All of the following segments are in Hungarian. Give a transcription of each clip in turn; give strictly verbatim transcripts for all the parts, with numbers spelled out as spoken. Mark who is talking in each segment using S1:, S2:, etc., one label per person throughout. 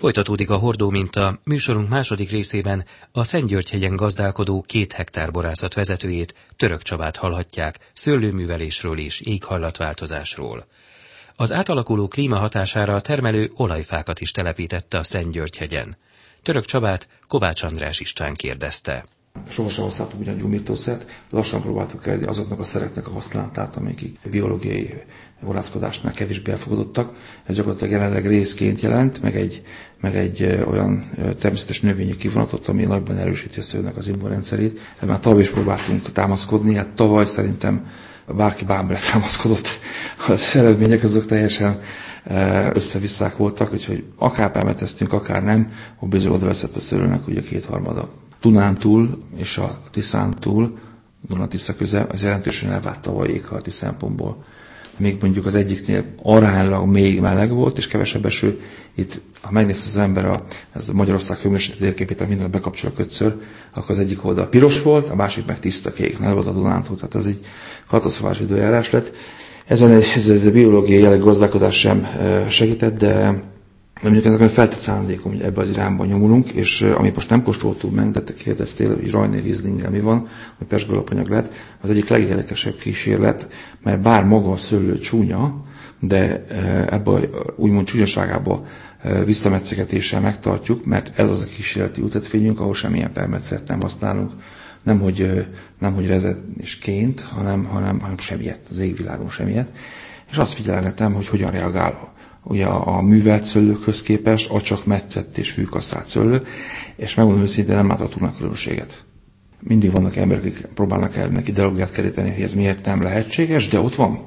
S1: Folytatódik a Hordó minta. Műsorunk második részében a Szentgyörgyhegyen gazdálkodó két hektár borászat vezetőjét, Török Csabát hallhatják szőlőművelésről és éghajlatváltozásról. Az átalakuló klíma hatására a termelő olajfákat is telepítette a Szentgyörgyhegyen. Török Csabát Kovács András István kérdezte.
S2: Sohasem használtuk ugyan gyógyírtószert, lassan próbáltuk elérni azoknak a szereknek a használatát, amelyik biológiai borászkodásnál kevésbé elfogadottak. Ez gyakorlatilag jelenleg részként jelent, meg egy, meg egy olyan természetes növényi kivonatot, ami nagyban erősíti a szőlőnek az immunrendszerét. Ebben tavaly is próbáltunk támaszkodni, hát tavaly szerintem bárki bármire támaszkodott, az eredmények azok teljesen összevisszák voltak, úgyhogy akár permeteztünk, akár nem, hogy bizony oda veszett a szőlőnek ugye kétharmada. Dunántúl és a Tiszántúl, Duna-Tisza köze, az jelentősen elvált tavaly éghajlati szempontból. Még mondjuk az egyiknél aránylag még meleg volt, és kevesebb eső. Itt, ha megnéz az ember a, ez a Magyarország hőmérsékleti térképét, ha mindent bekapcsol a kötször, akkor az egyik oldal piros volt, a másik meg tiszta kék, nem volt a Dunántúl, tehát ez egy katasztrofális időjárás lett. Ezen ez, ez a biológiai jellegű gazdálkodás sem segített, de de mondjuk ennek feltett szándékom, hogy ebbe az irányba nyomulunk, és amit most nem kóstoltuk meg, de te kérdeztél, hogy Rajné Rieslinggel mi van, hogy pezsgő alapanyag lett, az egyik legérdekesebb kísérlet, mert bár maga a szőlő csúnya, de ebbe úgymond csúnyaságába visszametszegetéssel megtartjuk, mert ez az a kísérleti ültetvényünk, ahol semmilyen permetszert nem használunk, nemhogy, nemhogy rezetésként, hanem, hanem, hanem semmiet, az égvilágon semmiet. És azt figyelgetem, hogy hogyan reagál ugye a művelt szőlőkhöz képest, a csak metszett és fűkasszált szőlő, és megmondom őszintén, nem láthatunk meg különbséget. Mindig vannak emberek, akik próbálnak el neki ideológiát keríteni, hogy ez miért nem lehetséges, de ott van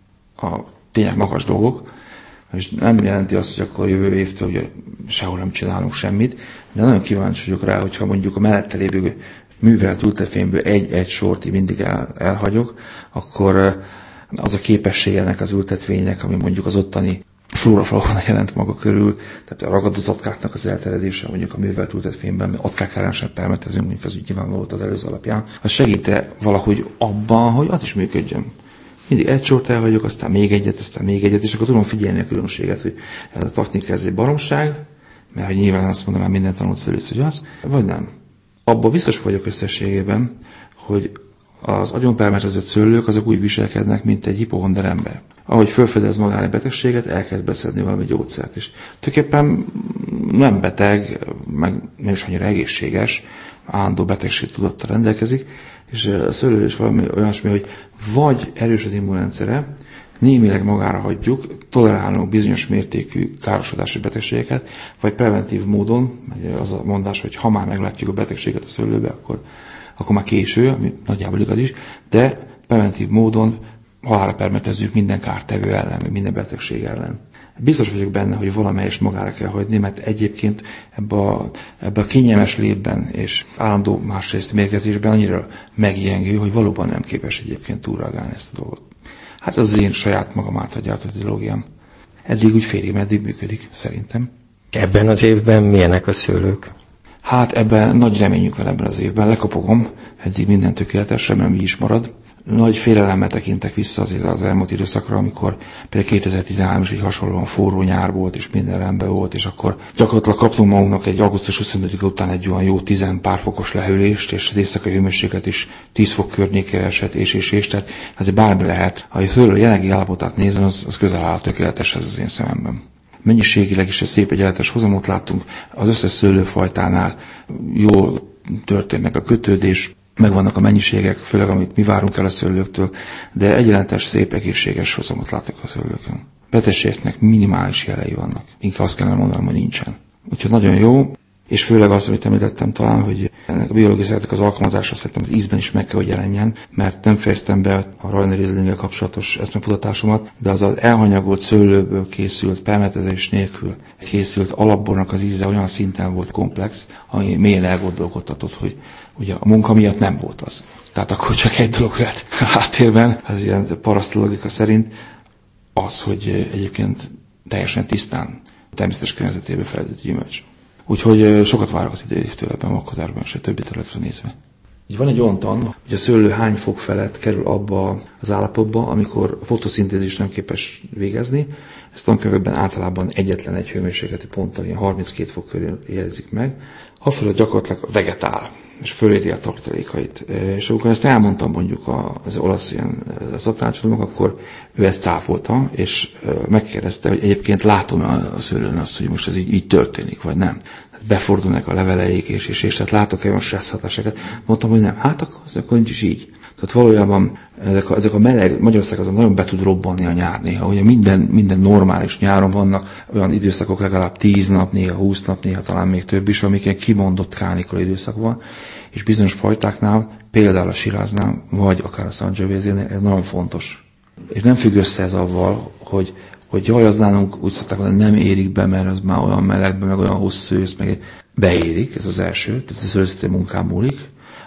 S2: a tényleg magas dolgok, és nem jelenti azt, hogy akkor jövő évtől ugye sehol nem csinálunk semmit, de nagyon kíváncsi vagyok rá, hogyha mondjuk a mellette lévő művelt ültetvényből egy-egy sort mindig el, elhagyok, akkor az a képességenek az ültetvénynek, ami mondjuk az ottani flóra-fauna jelent maga körül, tehát a ragadott atkáknak az elterjedése, mondjuk a művelt ültetvényben, atkák ellen sem permetezünk, mondjuk az úgy nyilván volt az előző alapján, az segít-e valahogy abban, hogy az is működjön. Mindig egy sort elhagyok, aztán még egyet, aztán még egyet, és akkor tudom figyelni a különbséget, hogy ez a technika, ez egy baromság, mert hogy nyilván azt mondanám minden tanult szőlősz, hogy az, vagy nem. Abban biztos vagyok összességében, hogy az agyonpermetezett szőlők azok úgy viselkednek, mint egy hipohonder ember. Ahogy felfedez magára egy betegséget, elkezd beszedni valami gyógyszert is. Tulajdonképpen nem beteg, meg nem is annyira egészséges, állandó betegség tudattal rendelkezik, és a szőlő is valami olyasmi, hogy vagy erős az immunrendszere, némileg magára hagyjuk, tolerálunk bizonyos mértékű károsodási betegségeket, vagy preventív módon, az a mondás, hogy ha már meglátjuk a betegséget a szőlőbe, akkor, akkor már késő, ami nagyjából igaz is, de preventív módon halálra permetezzük minden kártevő ellen, minden betegség ellen. Biztos vagyok benne, hogy valamelyest magára kell hagyni, mert egyébként ebbe a, ebbe a kényelmes létben és állandó másrészt mérgezésben annyira meggyengül, hogy valóban nem képes egyébként túlreagálni ezt a dolgot. Hát az én saját magam által gyártott ideológiám. Eddig úgy félig meddig működik, szerintem.
S3: Ebben az évben milyenek a szőlők?
S2: Hát ebben nagy reményünk van ebben az évben. Lekopogom, eddig minden tökéletes, remélem így is marad. Nagy félelemmel tekintek vissza azért az elmúlt időszakra, amikor például kétezer-tizenhárom is egy hasonlóan forró nyár volt, és minden rendben volt, és akkor gyakorlatilag kaptunk magunknak egy augusztus huszonötödike után egy olyan jó tizen pár fokos lehűlést, és az éjszakai hőmérséklet is tíz fok környékére esett, és, és, és, tehát azért bármi lehet. Ha a szőlő jelenlegi állapotát nézem, az, az közel áll tökéletes ez az én szememben. Mennyiségileg is egy szép egyenletes hozamot láttunk, az összes szőlőfajtánál jól történt meg a kötődés, megvannak a mennyiségek, főleg amit mi várunk el a szőlőktől, de egyenletes, szép, egészséges hozamot látok a szőlőkön. Betegségnek minimális jelei vannak. Inkább azt kellene mondanom, hogy nincsen. Úgyhogy nagyon jó, és főleg az, amit említettem talán, hogy ennek a biológiai szeretek az alkalmazása szerintem az ízben is meg kell, hogy jelenjen, mert nem fejeztem be a Rajné Rieslinggel kapcsolatos eszmefutatásomat, de az az elhanyagolt szőlőből készült, permetezés nélkül készült alapbornak az íze olyan szinten volt komplex, ami mélyen elgondolkodtatott, hogy ugye a munka miatt nem volt az. Tehát akkor csak egy dolog lehet a háttérben, az ilyen paraszt logika szerint, az, hogy egyébként teljesen tisztán természetes környezetéből feledett gyümölcs. Úgyhogy sokat várok az idei évtől ebben a vakhatárban, és a többi területre nézve. Így van egy olyan tan, hogy a szőlő hány fok felett kerül abba az állapotba, amikor a fotoszintézis nem képes végezni, Ezt tankövekben általában egyetlen egy hőmérsékleti ponttal, ilyen harminckét fok körül jelezik meg. Ha fölött gyakorlatilag vegetál, és föléri a tartalékait. És amikor ezt elmondtam mondjuk az olasz ilyen szaktanácsadónak, akkor ő ezt cáfolta, és megkérdezte, hogy egyébként látom a szőlőn azt, hogy most ez így, így történik, vagy nem. Tehát befordulnak a leveleik, és, és, és tehát látok-e olyan stressz hatásokat. Mondtam, hogy nem, hát akkor, akkor nincs is így. Tehát valójában ezek a, ezek a meleg, Magyarország azon nagyon be tud robbanni a nyár néha. Ugye minden, minden normális nyáron vannak olyan időszakok, legalább tíz nap, néha húsz nap, néha talán még több is, amik ilyen kimondott kánikula időszak van. És bizonyos fajtáknál, például a Shiráznál, vagy akár a Sangiovese-nél ez nagyon fontos. És nem függ össze ez avval, hogy, hogy jaj, az nálunk úgy szokták mondani, nem érik be, mert az már olyan melegben, meg olyan hosszú ősz, meg beérik, ez az első, tehát ez szőlőszeti munkán múlik.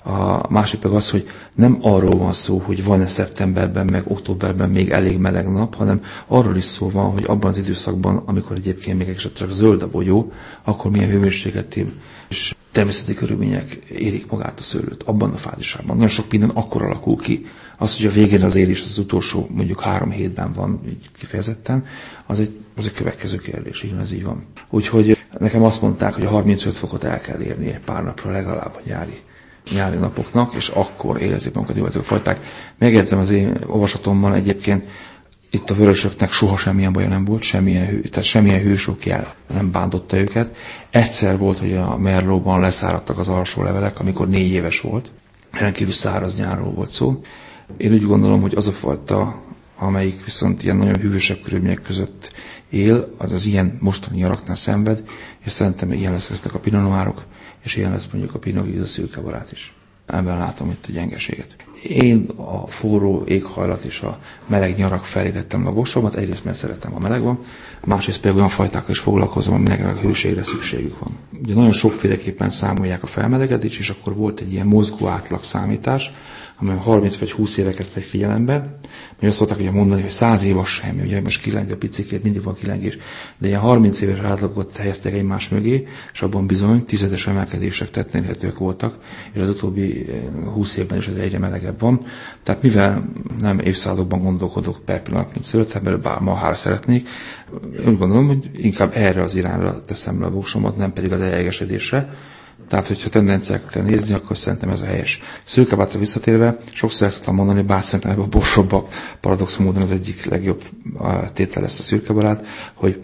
S2: A másik meg az, hogy nem arról van szó, hogy van-e szeptemberben, meg októberben még elég meleg nap, hanem arról is szó van, hogy abban az időszakban, amikor egyébként még csak zöld a bogyó, akkor milyen hőmérséklet és természeti körülmények érik magát a szőlőt abban a fázisában. Nagyon sok minden akkor alakul ki. Az, hogy a végén az érés az utolsó mondjuk három hétben van kifejezetten, az egy, az egy következő kérdés, igen, ez így van. Úgyhogy nekem azt mondták, hogy a harmincöt fokot el kell érni egy pár napra legalább a nyári nyári napoknak, és akkor érzik magukat jó ezek a fajták. Megjegyzem az én olvasatommal egyébként, itt a vörösöknek soha semmilyen baja nem volt, semmilyen, hő, tehát semmilyen hősok jel nem bántotta őket. Egyszer volt, hogy a Merlotban leszáradtak az alsó levelek, amikor négy éves volt. Rendkívül száraz nyárról volt szó. Én úgy gondolom, hogy az a fajta, amelyik viszont ilyen nagyon hűvösebb körülmények között él, az az ilyen mostani nyaraknál szenved, és szerintem ilyen lesz lesznek a Pinot Noirok, és ilyen lesz mondjuk a Pinot Gris, a szürkebarát is. Ebben látom itt a gyengeséget. Én a forró éghajlat és a meleg nyarak felé tettem a voksomat, egyrészt mert szeretem, a meleg van, másrészt pedig olyan fajtákkal is foglalkozom, aminek a hőségre szükségük van. Ugye nagyon sokféleképpen számolják a felmelegedést, és akkor volt egy ilyen mozgó átlag számítás, amely harminc vagy húsz éveket vegy figyelembe. Mert azt szokták ugye mondani, hogy száz év az semmi, ugye most kileng a picikét, mindig van kilengés, de ilyen harminc éves átlagot helyeztek egymás mögé, és abban bizony tizedes emelkedések tetten érhetőek voltak, és az utóbbi húsz évben is ez egyre melegebb van. Tehát mivel nem évszázadokban gondolkodok per pillanat, mint szőlőt, ebből bár ma hára szeretnék, úgy gondolom, hogy inkább erre az irányra teszem le a voksomat, nem pedig az eljegesedésre. Tehát, hogyha tendenciákat kell nézni, akkor szerintem ez a helyes. Szőkebátra visszatérve, sokszor el szoktam mondani, bár szerintem ebben a borsóban paradox módon az egyik legjobb tétel lesz a szürkebarát, hogy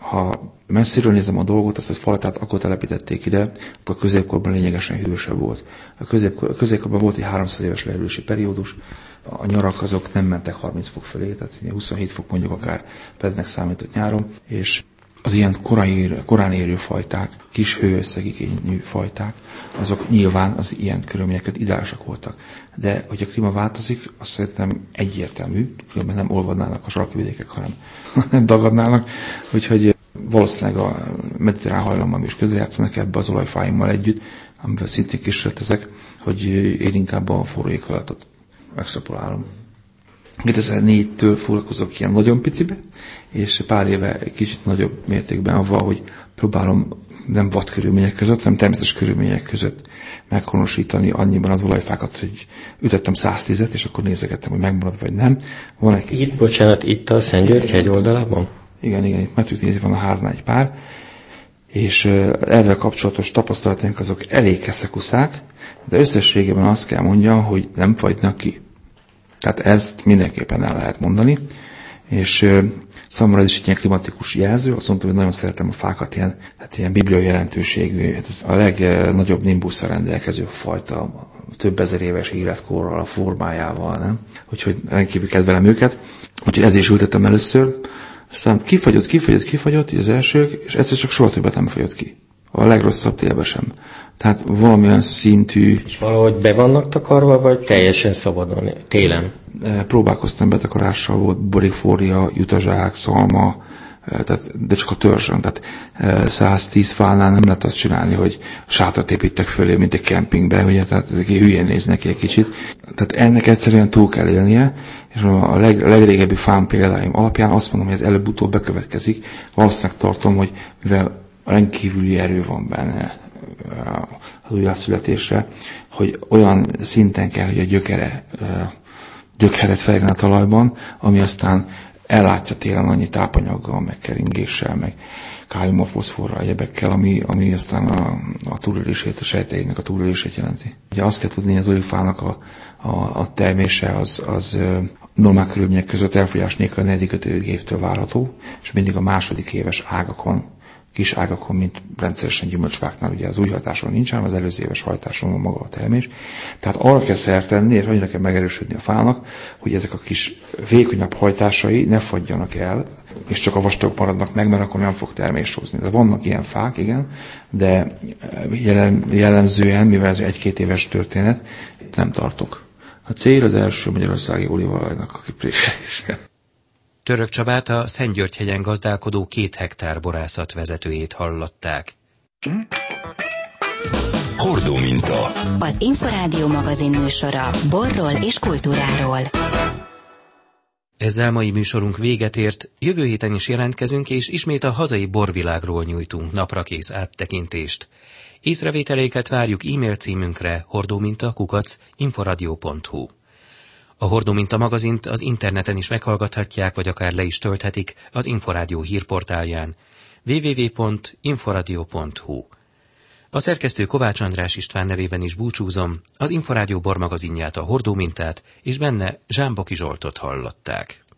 S2: ha messziről nézem a dolgot, azt a falatát akkor telepítették ide, akkor a középkorban lényegesen hűvösebb volt. A középkor, középkorban volt egy háromszáz éves leerülési periódus, a nyarak azok nem mentek harminc fok fölé, tehát huszonhét fok mondjuk akár pednek számított nyáron, és az ilyen korán, korán érő fajták, kis hőösszegigényű fajták, azok nyilván az ilyen körülményeket ideálisak voltak. De hogy a klíma változik, azt szerintem egyértelmű, különben nem olvadnának a sarkvidékek, hanem nem dagadnának. Úgyhogy valószínűleg a mediterrán hajlammal is közrejátszanak ebbe az olajfáimmal együtt, amivel szintén kísérletezek, hogy én inkább a forró éghajlatot extrapolálom. kétezer-négytől foglalkozok ilyen nagyon picibe, és pár éve egy kicsit nagyobb mértékben avval, hogy próbálom nem vad körülmények között, hanem természetes körülmények között meghonosítani annyiban az olajfákat, hogy ütöttem száztízet, és akkor nézegettem, hogy megmarad vagy nem. Van egy...
S3: Itt, bocsánat, itt a Szentgyörgy-hegy oldalában?
S2: Igen, igen, itt meg tudjuk nézni, van a háznál egy pár, és ezzel kapcsolatos tapasztalataink azok elég keszekuszák, de összességében azt kell mondjam, hogy nem fagynak ki. Tehát ezt mindenképpen el lehet mondani, és uh, számomra ez is egy ilyen klimatikus jelző, azt mondtam, hogy nagyon szeretem a fákat, ilyen, hát ilyen bibliai jelentőségű, a legnagyobb nimbusszal rendelkező fajta, több ezer éves életkorral, a formájával, nem? Úgyhogy rendkívül kedvelem őket, úgyhogy ezért is ültettem először, aztán kifagyott, kifagyott, kifagyott, az elsők, és egyszer csak soha többet nem fagyott ki. A legrosszabb télben sem. Tehát valamilyen szintű...
S3: És valahogy be vannak takarva, vagy teljesen szabadon, télen?
S2: Próbálkoztam betakarással, volt borikfória, jutazsák, szalma, tehát, de csak a törzsön. Tehát száztíz fánál nem lehet azt csinálni, hogy sátrat építek fölé, mint egy kempingbe, ugye, tehát ezek hülyén néznek egy kicsit. Tehát ennek egyszerűen túl kell élnie, és a, leg, a legrégebbi fám példáim alapján azt mondom, hogy ez előbb-utóbb bekövetkezik. Valószínűleg tartom, hogy mivel rendkívüli erő van benne az újjászületésre, hogy olyan szinten kell, hogy a gyökere, gyökeret fejlődjön a talajban, ami aztán ellátja télen annyi tápanyaggal, meg keringéssel, meg káliummal, foszforral, egyebekkel, ami, ami aztán a, a túlélését, a sejteinek a túlélését jelenti. Ugye azt kell tudni, hogy az olífának a, a, a termése az, az normál körülmények között elfogyás nélkül a negyedik ötödik évtől várható, és mindig a második éves ágakon, kis ágakon, mint rendszeresen gyümölcsfáknál, ugye az új hajtáson nincs, hanem az előző éves hajtáson van maga a termés. Tehát arra kell szert tenni, és annyira kell megerősödni a fának, hogy ezek a kis vékonyabb hajtásai ne fagyjanak el, és csak a vastagok maradnak meg, mert akkor nem fog termést hozni. De vannak ilyen fák, igen, de jelen, jellemzően, mivel ez egy-két éves történet, nem tartok. A cél az első magyarországi olívaolajnak a kipréselése.
S1: Török Csabát, a Szentgyörgyhegyen gazdálkodó két hektár borászat vezetőjét hallották.
S4: Hordóminta.
S5: Az Inforádió magazin műsora borról és kultúráról.
S1: Ezzel mai műsorunk véget ért, jövő héten is jelentkezünk, és ismét a hazai borvilágról nyújtunk naprakész áttekintést. Észrevételeiket várjuk e-mail címünkre hordóminta kukac inforadio pont hu. A Hordóminta magazint az interneten is meghallgathatják, vagy akár le is tölthetik az Inforádió hírportálján double-u double-u double-u pont inforadio pont hu. A szerkesztő Kovács András István nevében is búcsúzom, az Inforádió bormagazinját, a Hordómintát, és benne Zsámboki Zsoltot hallották.